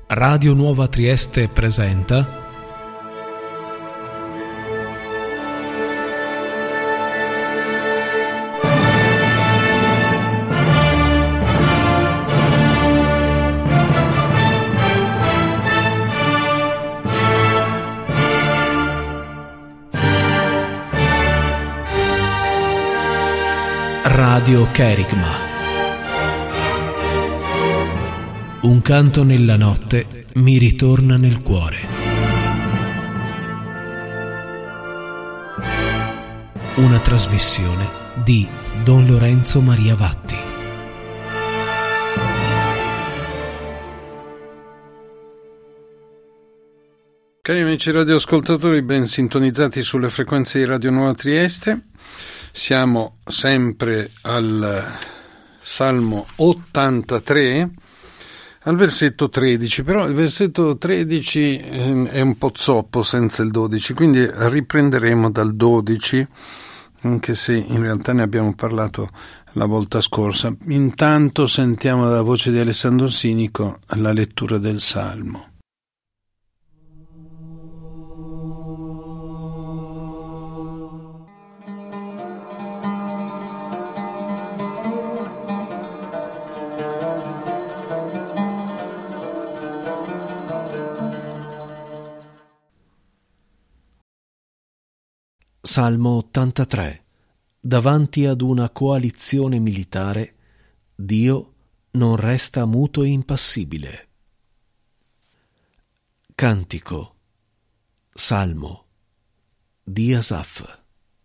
Radio Nuova Trieste presenta Radio Kerigma. Un canto nella notte mi ritorna nel cuore. Una trasmissione di Don Lorenzo Maria Vatti. Cari amici radioascoltatori, ben sintonizzati sulle frequenze di Radio Nuova Trieste. Siamo sempre al Salmo 83, al versetto 13, però il versetto 13 è un po' zoppo senza il 12, quindi riprenderemo dal 12, anche se in realtà ne abbiamo parlato la volta scorsa. Intanto sentiamo dalla voce di Alessandro Sinico la lettura del Salmo. Salmo 83. Davanti ad una coalizione militare, Dio non resta muto e impassibile. Cantico. Salmo di Asaf.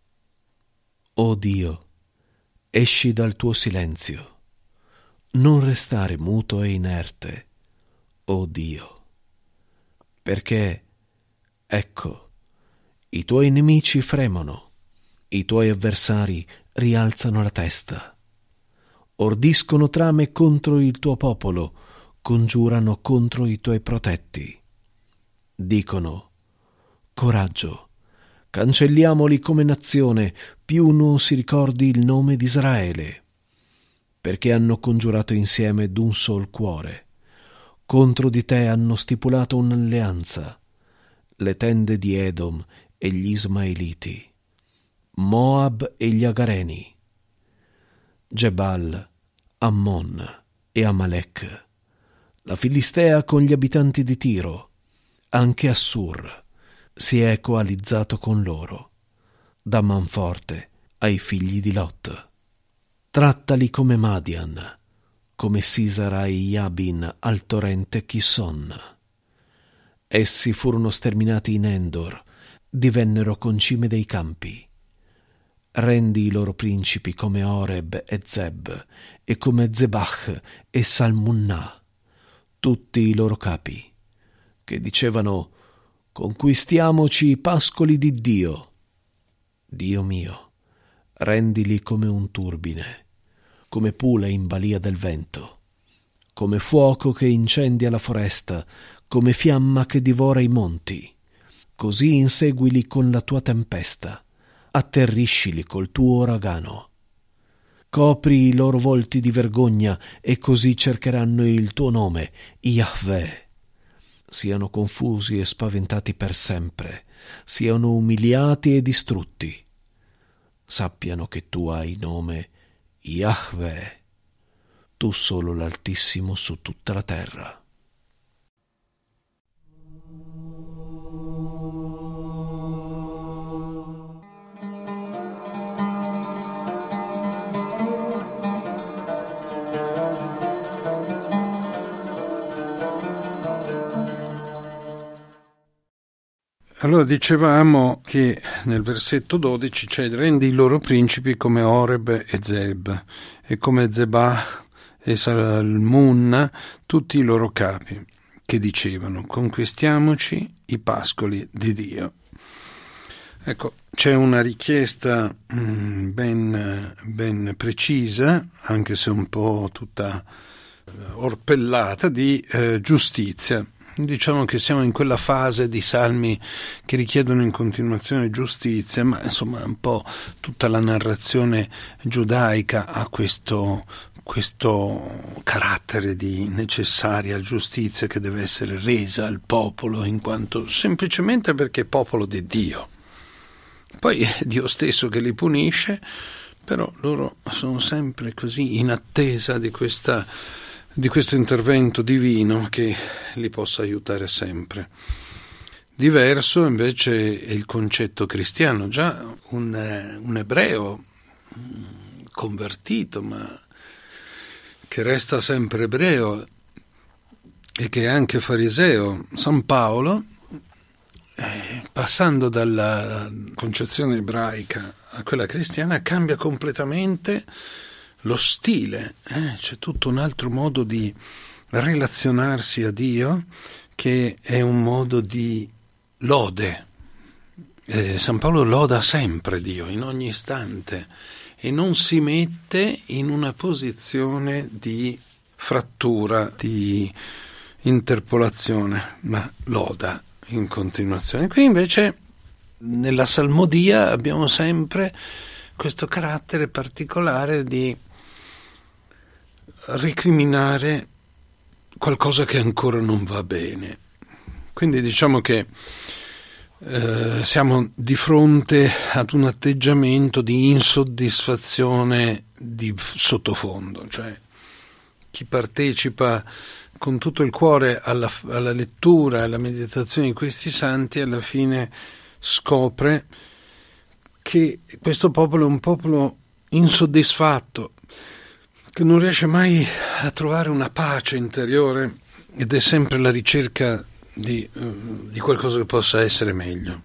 O Dio, esci dal tuo silenzio, non restare muto e inerte, o Dio, perché, ecco, i tuoi nemici fremono, i tuoi avversari rialzano la testa, ordiscono trame contro il tuo popolo, congiurano contro i tuoi protetti. Dicono: coraggio, cancelliamoli come nazione, più non si ricordi il nome di Israele, perché hanno congiurato insieme d'un sol cuore. Contro di te hanno stipulato un'alleanza, le tende di Edom e gli Ismaeliti, Moab e gli Agareni, Gebal, Ammon e Amalek, la Filistea con gli abitanti di Tiro, anche Assur si è coalizzato con loro, da manforte ai figli di Lot. Trattali come Madian, come Sisara e Yabin al torrente Chisson. Essi furono sterminati in Endor, divennero concime dei campi. Rendi i loro principi come Oreb e Zeb, e come Zebach e Salmunna, tutti i loro capi, che dicevano: conquistiamoci i pascoli di Dio. Dio mio, rendili come un turbine, come pula in balia del vento, come fuoco che incendia la foresta, come fiamma che divora i monti. Così inseguili con la tua tempesta, atterriscili col tuo uragano. Copri i loro volti di vergogna e così cercheranno il tuo nome, Yahweh. Siano confusi e spaventati per sempre, siano umiliati e distrutti. Sappiano che tu hai nome Yahweh, tu solo l'Altissimo su tutta la terra. Allora dicevamo che nel versetto 12 c'è: rendi i loro principi come Oreb e Zeb, e come Zebah e Salmunna, tutti i loro capi, che dicevano: conquistiamoci i pascoli di Dio. Ecco, c'è una richiesta ben precisa, anche se un po' tutta orpellata, di giustizia. Diciamo che siamo in quella fase di salmi che richiedono in continuazione giustizia, ma insomma un po' tutta la narrazione giudaica ha questo questo carattere di necessaria giustizia che deve essere resa al popolo, in quanto semplicemente perché è popolo di Dio. Poi è Dio stesso che li punisce, però loro sono sempre così in attesa di questo intervento divino che li possa aiutare sempre. Diverso invece è il concetto cristiano. Già un ebreo convertito, ma che resta sempre ebreo e che è anche fariseo, San Paolo, passando dalla concezione ebraica a quella cristiana, cambia completamente lo stile. C'è tutto un altro modo di relazionarsi a Dio, che è un modo di lode. San Paolo loda sempre Dio, in ogni istante, e non si mette in una posizione di frattura, di interpolazione, ma loda in continuazione. Qui invece nella salmodia abbiamo sempre questo carattere particolare di recriminare qualcosa che ancora non va bene. Quindi diciamo che siamo di fronte ad un atteggiamento di insoddisfazione di sottofondo, cioè chi partecipa con tutto il cuore alla lettura, alla meditazione di questi santi, alla fine scopre che questo popolo è un popolo insoddisfatto, che non riesce mai a trovare una pace interiore ed è sempre alla ricerca di qualcosa che possa essere meglio.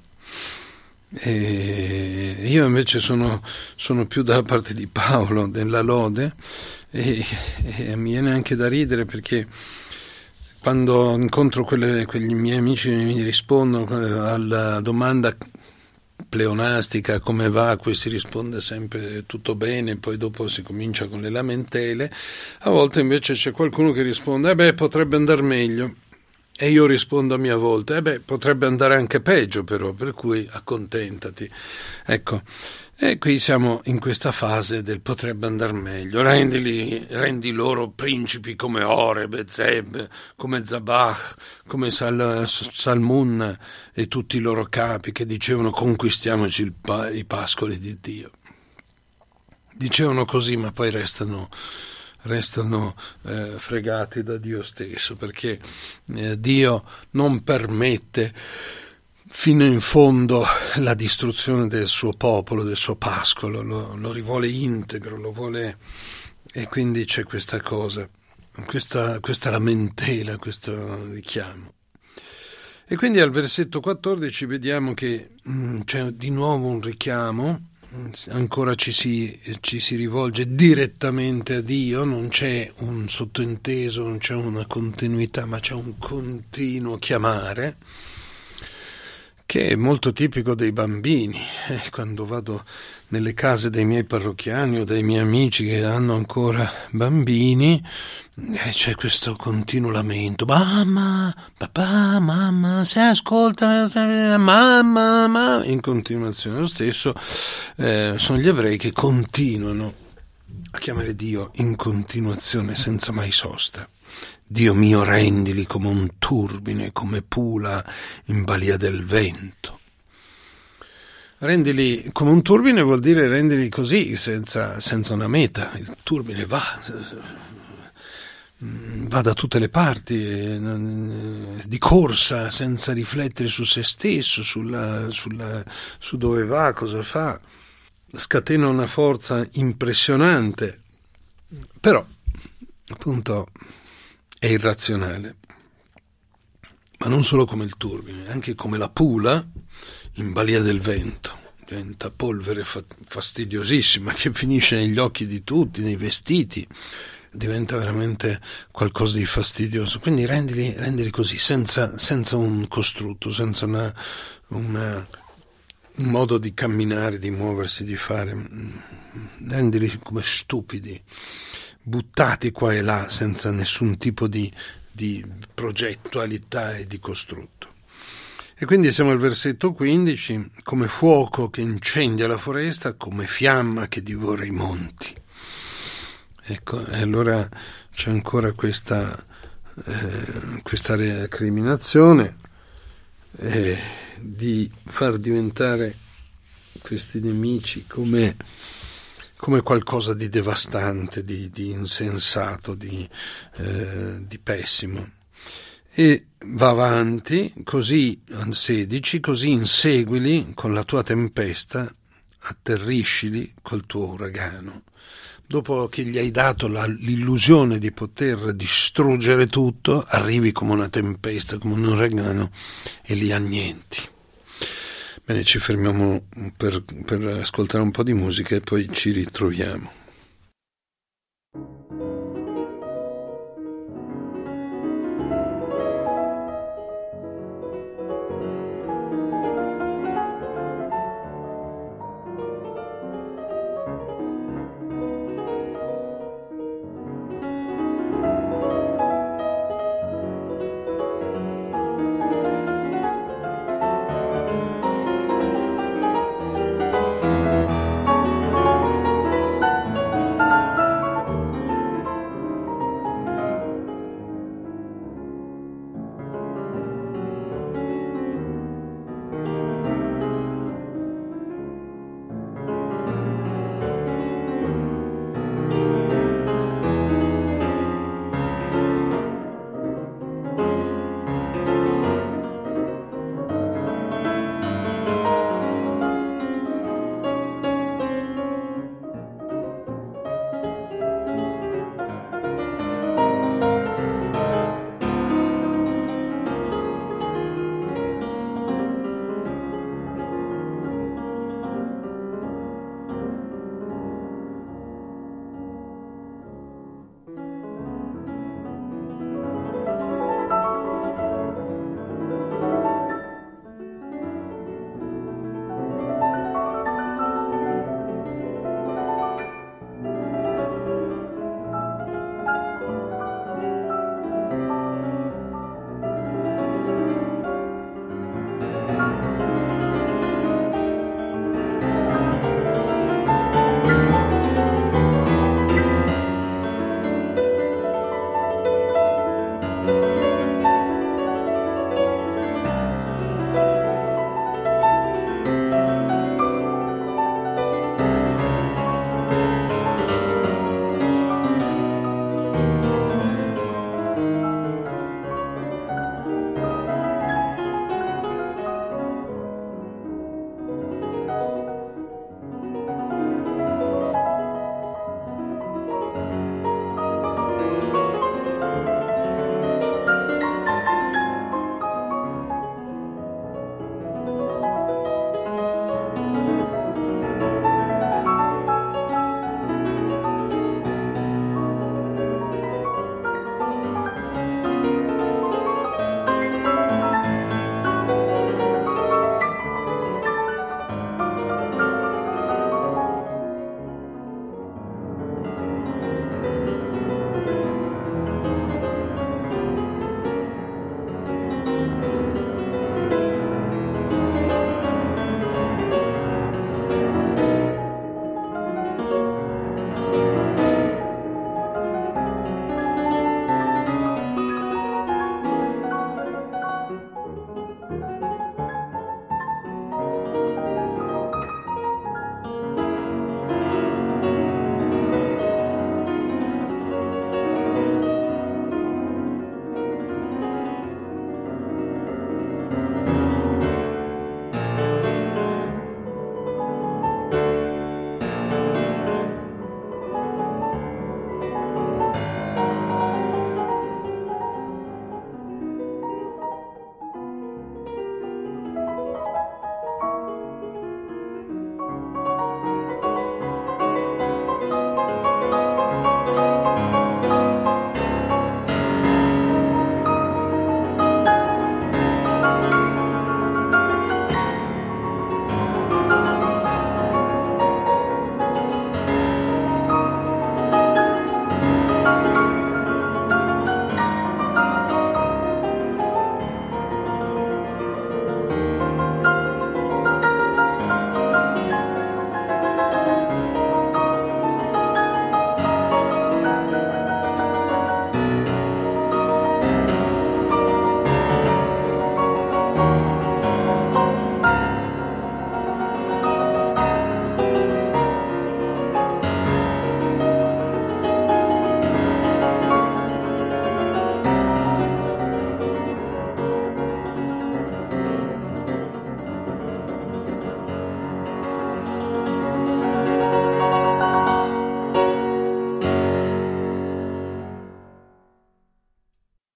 E io invece sono più dalla parte di Paolo, della lode, e mi viene anche da ridere, perché quando incontro quegli miei amici mi rispondono alla domanda pleonastica come va, a cui si risponde sempre tutto bene, poi dopo si comincia con le lamentele. A volte invece c'è qualcuno che risponde potrebbe andare meglio, e io rispondo a mia volta potrebbe andare anche peggio, però, per cui accontentati. Ecco, e qui siamo in questa fase del potrebbe andare meglio. Rendi loro principi come Oreb, Zeb, come Zabach, come Salmun e tutti i loro capi che dicevano conquistiamoci i pascoli di Dio. Dicevano così, ma poi restano fregati da Dio stesso, perché Dio non permette fino in fondo la distruzione del suo popolo, del suo pascolo, lo rivuole integro, lo vuole, e quindi c'è questa cosa, questa lamentela, questo richiamo. E quindi al versetto 14 vediamo che c'è di nuovo un richiamo. Ancora ci si rivolge direttamente a Dio, non c'è un sottointeso, non c'è una continuità, ma c'è un continuo chiamare, che è molto tipico dei bambini. Quando vado nelle case dei miei parrocchiani o dei miei amici che hanno ancora bambini, c'è questo continuo lamento: mamma, papà, mamma, se ascolta, mamma, in continuazione. Lo stesso sono gli ebrei che continuano a chiamare Dio in continuazione, senza mai sosta. Dio mio, rendili come un turbine, come pula in balia del vento. Rendili come un turbine vuol dire rendili così, senza una meta. Il turbine va da tutte le parti, di corsa, senza riflettere su se stesso, su dove va, cosa fa. Scatena una forza impressionante, però appunto è irrazionale, ma non solo come il turbine, anche come la pula in balia del vento. Diventa polvere fastidiosissima che finisce negli occhi di tutti, nei vestiti, diventa veramente qualcosa di fastidioso. Quindi rendili così, senza un costrutto, senza un modo di camminare, di muoversi, di fare. Rendili come stupidi, buttati qua e là, senza nessun tipo di progettualità e di costrutto. E quindi siamo al versetto 15: come fuoco che incendia la foresta, come fiamma che divora i monti. Ecco, e allora c'è ancora questa recriminazione di far diventare questi nemici come qualcosa di devastante, di insensato, di pessimo. E va avanti, così al 16, così inseguili con la tua tempesta, atterriscili col tuo uragano. Dopo che gli hai dato l'illusione di poter distruggere tutto, arrivi come una tempesta, come un uragano e li annienti. Bene, ci fermiamo per ascoltare un po' di musica e poi ci ritroviamo.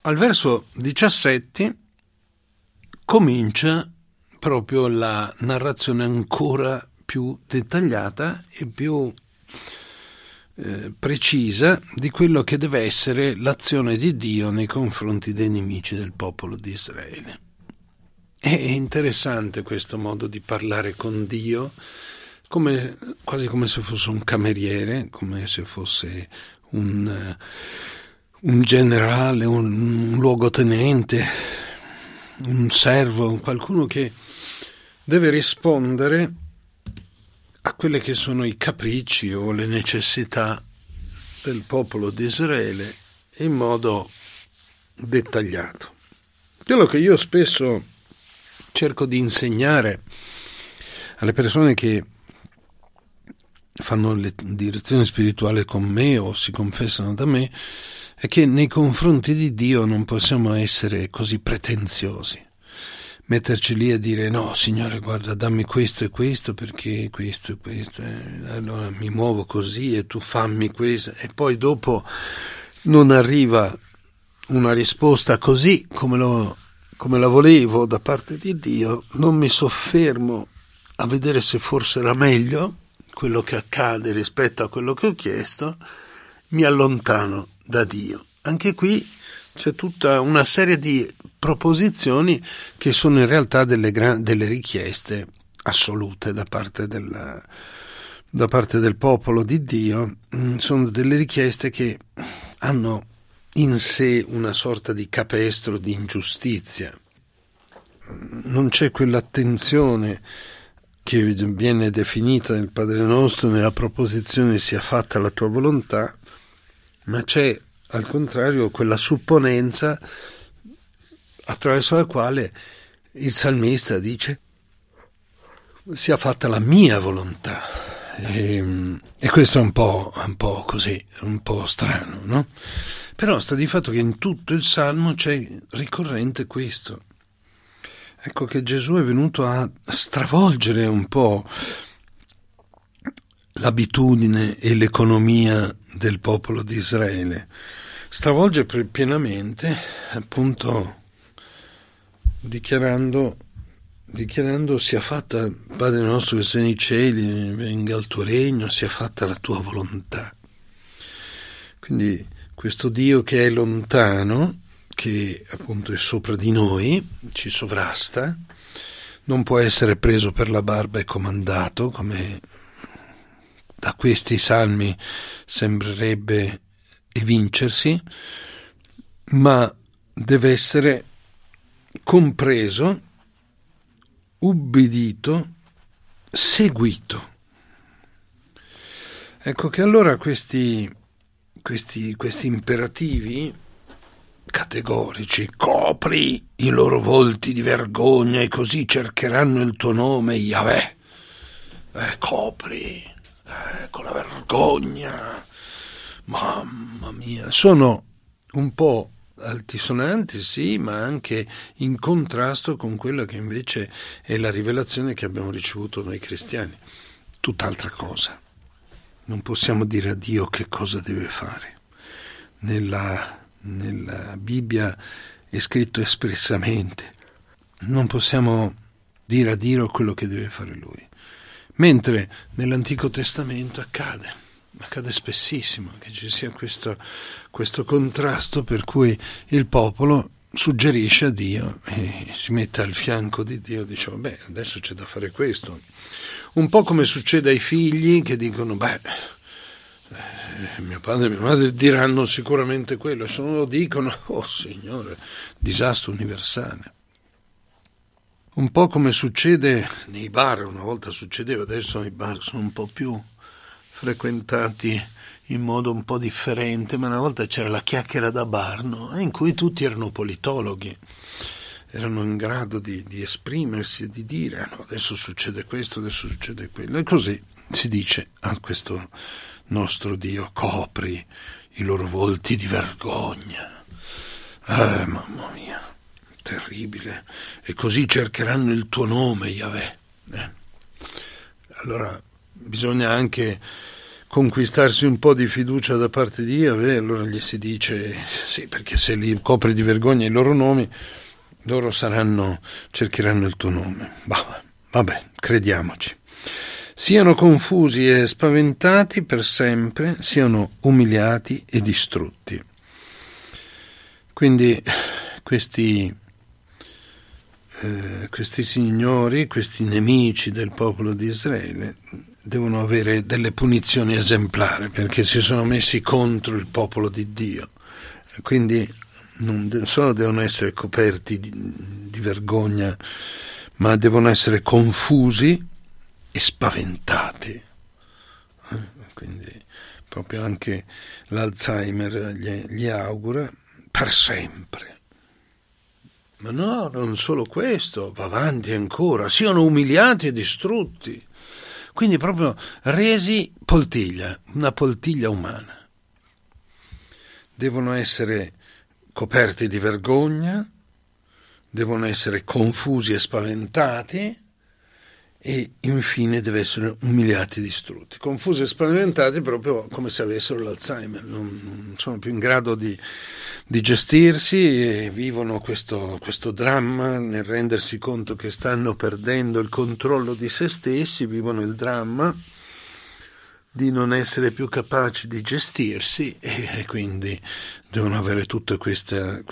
Al verso 17 comincia proprio la narrazione ancora più dettagliata e più precisa di quello che deve essere l'azione di Dio nei confronti dei nemici del popolo di Israele. È interessante questo modo di parlare con Dio, quasi come se fosse un cameriere, come se fosse un generale, un luogotenente, un servo, qualcuno che deve rispondere a quelle che sono i capricci o le necessità del popolo di Israele in modo dettagliato. Quello che io spesso cerco di insegnare alle persone che fanno le direzioni spirituali con me o si confessano da me è che nei confronti di Dio non possiamo essere così pretenziosi, metterci lì a dire no, Signore, guarda, dammi questo e questo perché questo e questo, allora mi muovo così e tu fammi questo, e poi dopo non arriva una risposta così come la volevo da parte di Dio, non mi soffermo a vedere se forse era meglio quello che accade rispetto a quello che ho chiesto, mi allontano da Dio. Anche qui c'è tutta una serie di proposizioni che sono in realtà delle richieste assolute da parte del popolo di Dio. Sono delle richieste che hanno in sé una sorta di capestro di ingiustizia. Non c'è quell'attenzione che viene definita nel Padre Nostro nella proposizione sia fatta la tua volontà, ma c'è al contrario quella supponenza attraverso la quale il salmista dice sia fatta la mia volontà, e questo è un po' così, un po' strano, no? Però sta di fatto che in tutto il Salmo c'è ricorrente questo. Ecco che Gesù è venuto a stravolgere un po' l'abitudine e l'economia del popolo di Israele. Stravolge pienamente, appunto, dichiarando sia fatta, Padre nostro che sei nei cieli, venga il tuo regno, sia fatta la tua volontà. Quindi questo Dio che è lontano, che appunto è sopra di noi, ci sovrasta, non può essere preso per la barba e comandato, come da questi salmi sembrerebbe evincersi, ma deve essere compreso, ubbidito, seguito. Ecco che allora questi imperativi categorici, copri i loro volti di vergogna e così cercheranno il tuo nome, Yahweh, copri, con la vergogna, mamma mia, sono un po' altisonanti, sì, ma anche in contrasto con quella che invece è la rivelazione che abbiamo ricevuto noi cristiani, tutt'altra cosa. Non possiamo dire a Dio che cosa deve fare. Nella Bibbia è scritto espressamente. Non possiamo dire a Dio quello che deve fare Lui. Mentre nell'Antico Testamento accade spessissimo che ci sia questo contrasto per cui il popolo suggerisce a Dio e si mette al fianco di Dio, dice vabbè, adesso c'è da fare questo. Un po' come succede ai figli che dicono mio padre e mia madre diranno sicuramente quello, e se non lo dicono, oh Signore, disastro universale. Un po' come succede nei bar, una volta succedeva, adesso i bar sono un po' più frequentati in modo un po' differente, ma una volta c'era la chiacchiera da bar, no? In cui tutti erano politologhi, erano in grado di esprimersi e di dire no, adesso succede questo, adesso succede quello, e così si dice a questo nostro Dio, copri i loro volti di vergogna. Mamma mia, terribile. E così cercheranno il tuo nome, Yahweh. Allora bisogna anche conquistarsi un po' di fiducia da parte di Yahweh, allora gli si dice sì, perché se li copri di vergogna i loro nomi, loro cercheranno il tuo nome. Vabbè, crediamoci. Siano confusi e spaventati per sempre, siano umiliati e distrutti. Quindi questi signori, questi nemici del popolo di Israele devono avere delle punizioni esemplari perché si sono messi contro il popolo di Dio. Quindi non solo devono essere coperti di vergogna, ma devono essere confusi e spaventati. Quindi proprio anche l'Alzheimer gli augura per sempre. Ma no, non solo questo, va avanti ancora, siano umiliati e distrutti. Quindi proprio resi poltiglia, una poltiglia umana. Devono essere coperti di vergogna, devono essere confusi e spaventati e infine deve essere umiliati e distrutti. Confusi e spaventati proprio come se avessero l'Alzheimer, non sono più in grado di gestirsi e vivono questo dramma nel rendersi conto che stanno perdendo il controllo di se stessi, vivono il dramma di non essere più capaci di gestirsi e quindi devono avere tutta questa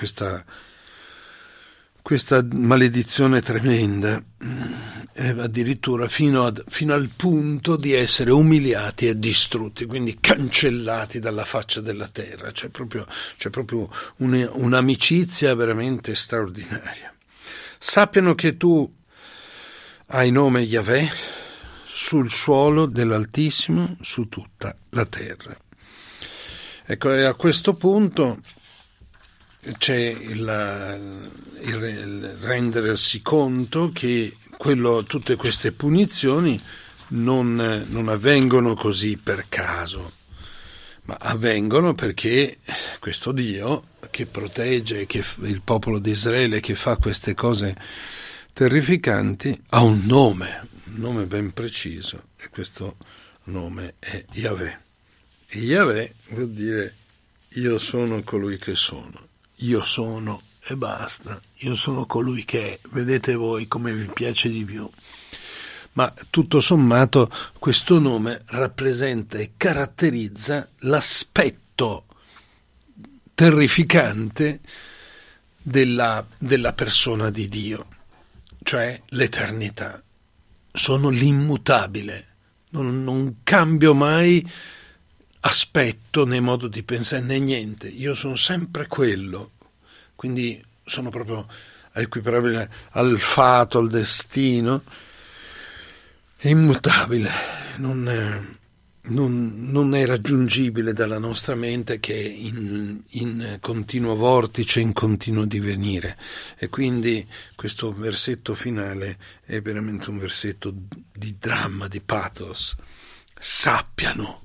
maledizione tremenda, addirittura fino al punto di essere umiliati e distrutti, quindi cancellati dalla faccia della terra. C'è proprio un'amicizia veramente straordinaria. Sappiano che tu hai nome Yahweh sul suolo dell'Altissimo, su tutta la terra. Ecco, e a questo punto c'è il rendersi conto che tutte queste punizioni non avvengono così per caso, ma avvengono perché questo Dio che protegge il popolo di Israele, che fa queste cose terrificanti, ha un nome ben preciso, e questo nome è Yahweh. E Yahweh vuol dire io sono colui che sono. Io sono e basta, io sono colui che è, vedete voi come vi piace di più. Ma tutto sommato questo nome rappresenta e caratterizza l'aspetto terrificante della persona di Dio, cioè l'eternità. Sono l'immutabile, non cambio mai aspetto né modo di pensare né niente, io sono sempre quello, quindi sono proprio equiparabile al fato, al destino, è immutabile, non è raggiungibile dalla nostra mente, che è in continuo vortice, in continuo divenire. E quindi questo versetto finale è veramente un versetto di dramma, di pathos. Sappiano,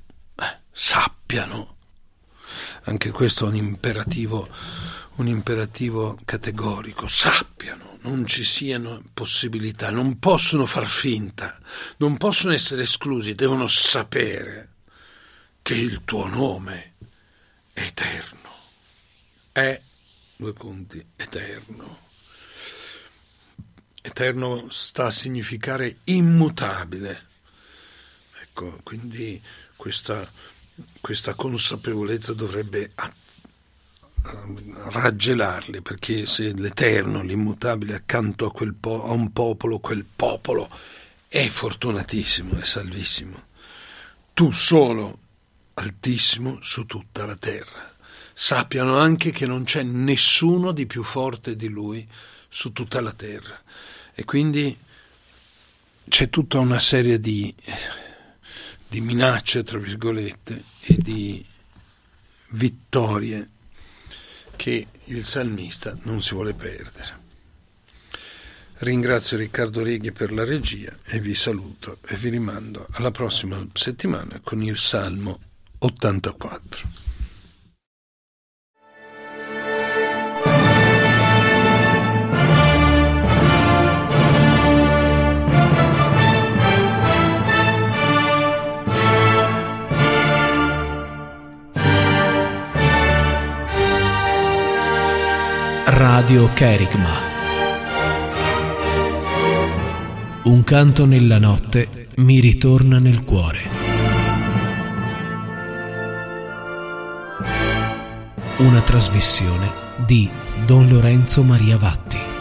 anche questo è un imperativo categorico, sappiano, non ci siano possibilità, non possono far finta, non possono essere esclusi, devono sapere che il tuo nome è eterno, eterno. Eterno sta a significare immutabile. Ecco, quindi questa consapevolezza dovrebbe raggelarli, perché se l'Eterno, l'immutabile, accanto a un popolo, quel popolo è fortunatissimo, è salvissimo. Tu solo, Altissimo, su tutta la terra. Sappiano anche che non c'è nessuno di più forte di Lui su tutta la terra. E quindi c'è tutta una serie di minacce, tra virgolette, e di vittorie che il salmista non si vuole perdere. Ringrazio Riccardo Righi per la regia e vi saluto e vi rimando alla prossima settimana con il Salmo 84. Radio Kerigma. Un canto nella notte mi ritorna nel cuore. Una trasmissione di Don Lorenzo Maria Vatti.